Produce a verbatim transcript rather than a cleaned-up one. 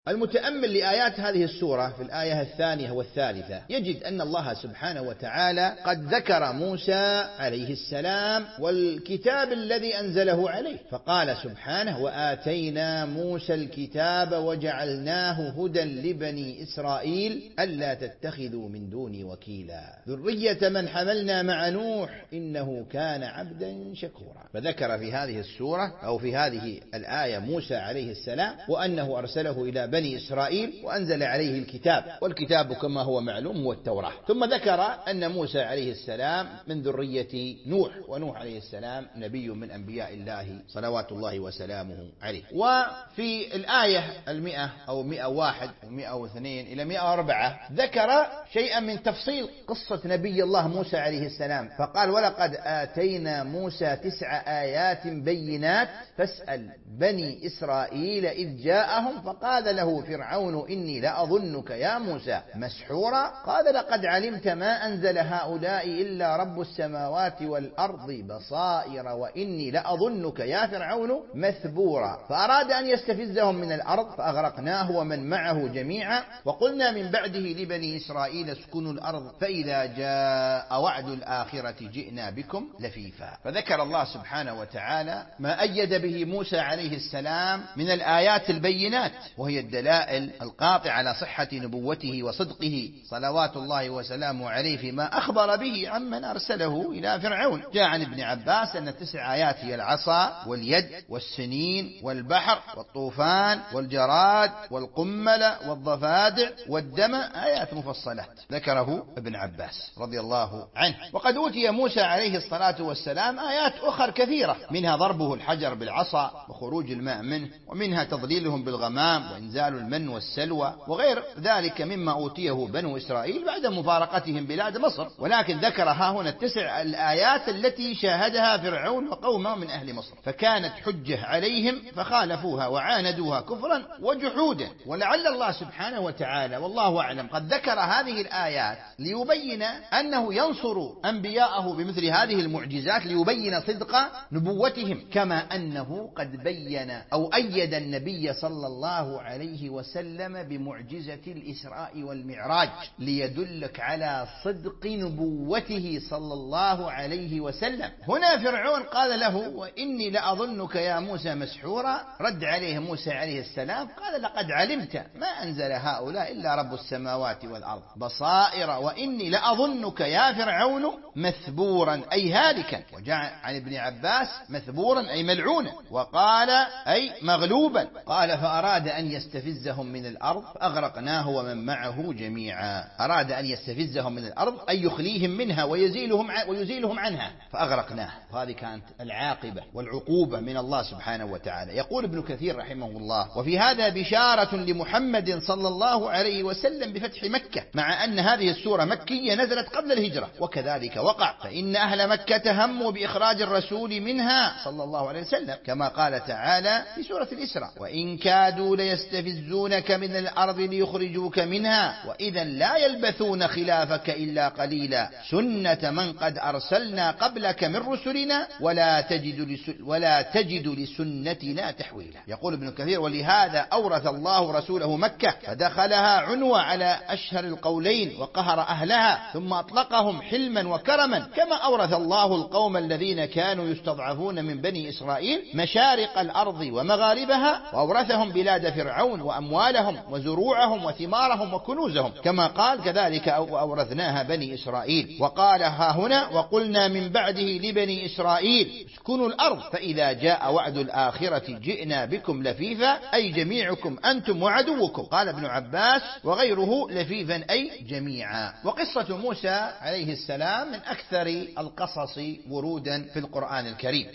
المتأمل لآيات هذه السورة في الآية الثانية والثالثة يجد أن الله سبحانه وتعالى قد ذكر موسى عليه السلام والكتاب الذي أنزله عليه، فقال سبحانه: وآتينا موسى الكتاب وجعلناه هدى لبني إسرائيل ألا تتخذوا من دوني وكيلا ذرية من حملنا مع نوح إنه كان عبدا شكورا. فذكر في هذه السورة أو في هذه الآية موسى عليه السلام وأنه أرسله إلى بني إسرائيل وأنزل عليه الكتاب، والكتاب كما هو معلوم هو التوراة. ثم ذكر أن موسى عليه السلام من ذرية نوح، ونوح عليه السلام نبي من أنبياء الله صلوات الله وسلامه عليه. وفي الآية المئة أو مئة واحد ومئة واثنين إلى مئة وأربعة ذكر شيئا من تفصيل قصة نبي الله موسى عليه السلام، فقال: ولقد آتينا موسى تسع آيات بينات فاسأل بني إسرائيل إذ جاءهم فقال له فرعون إني لأظنك يا موسى مسحورا قال: لقد علمت ما أنزل هؤلاء إلا رب السماوات والأرض بصائر وإني لأظنك يا فرعون مثبورا. فأراد أن يستفزهم من الأرض فأغرقناه ومن معه جميعا، وقلنا من بعده لبني إسرائيل اسكنوا الأرض فإذا جاء وعد الآخرة جئنا بكم لفيفا. فذكر الله سبحانه وتعالى ما أيد به موسى عليه السلام من الآيات البينات، وهي الدلائل القاطعة على صحة نبوته وصدقه صلوات الله وسلامه عليه فيما أخبر به عمن أرسله إلى فرعون. جاء عن ابن عباس أن التسع آيات هي العصا واليد والسنين والبحر والطوفان والجراد والقمل والضفادع والدم، آيات مفصلات ذكره ابن عباس رضي الله عنه. وقد أوتي موسى عليه الصلاة والسلام آيات أخرى كثيرة، منها ضربه الحجر بالعصا وخروج الماء منه، ومنها تضليلهم بالغمام وإنزال المن والسلوى وغير ذلك مما أوتيه بنو إسرائيل بعد مفارقتهم بلاد مصر. ولكن ذكرها هنا التسع الآيات التي شاهدها فرعون وقومه من أهل مصر، فكانت حجة عليهم فخالفوها وعاندوها كفرا وجحودا. ولعل الله سبحانه وتعالى والله أعلم قد ذكر هذه الآيات ليبين أنه ينصر أنبياءه بمثل هذه المعجزات ليبين صدق نبوتهم، كما أنه قد بين أو أيد النبي صلى الله عليه وسلم بمعجزة الإسراء والمعراج ليدلك على صدق نبوته صلى الله عليه وسلم. هنا فرعون قال له: وإني لأظنك يا موسى مسحورا. رد عليه موسى عليه السلام قال: لقد علمت ما أنزل هؤلاء إلا رب السماوات والأرض بصائر وإني لأظنك يا فرعون مثبورا أي هالكا. وجاء عن ابن عباس مثبورا أي ملعونا، وقال أي مغلوبا. قال: فأراد أن يستفزهم من الأرض فأغرقناه ومن معه جميعا. أراد أن يستفزهم من الأرض أي يخليهم منها ويزيلهم ويزيلهم عنها فأغرقناه. هذه كانت العاقبة والعقوبة من الله سبحانه وتعالى. يقول ابن كثير رحمه الله: وفي هذا بشارة لمحمد صلى الله عليه وسلم بفتح مكة، مع أن هذه السورة مكية نزلت قبل الهجرة، وكذلك وقع، فإن أهل مكة هموا بإخراج الرسول منها صلى الله عليه وسلم، كما قال تعالى في سورة الإسراء: وإن كادوا ليستفزونك من الأرض ليخرجوك منها وإذا لا يلبثون خلافك إلا قليلا سنة من قد أرسلنا قبلك من رسلنا ولا تجد, لس ولا تجد لسنتنا تحويلا. يقول ابن كثير: ولهذا أورث الله رسوله مكة فدخلها عنوة على أشهر القولين وقهر أهلها ثم أطلقهم حلما وكرما، كما أورث الله القوم الذين كانوا يستضعفون من بني إسرائيل مشارق الأرض ومغاربها، وأورثهم بلاد فرعون وأموالهم وزروعهم وثمارهم وكنوزهم، كما قال: كذلك أورثناها بني إسرائيل. وقال ها هنا: وقلنا من بعده لبني إسرائيل اسكنوا الأرض فإذا جاء وعد الآخرة جئنا بكم لفيفا أي جميعكم أنتم وعدوكم. قال ابن عباس وغيره لفيفا أي جميعا. وقصة موسى عليه السلام من أكثر القصص ورودا في القرآن الكريم.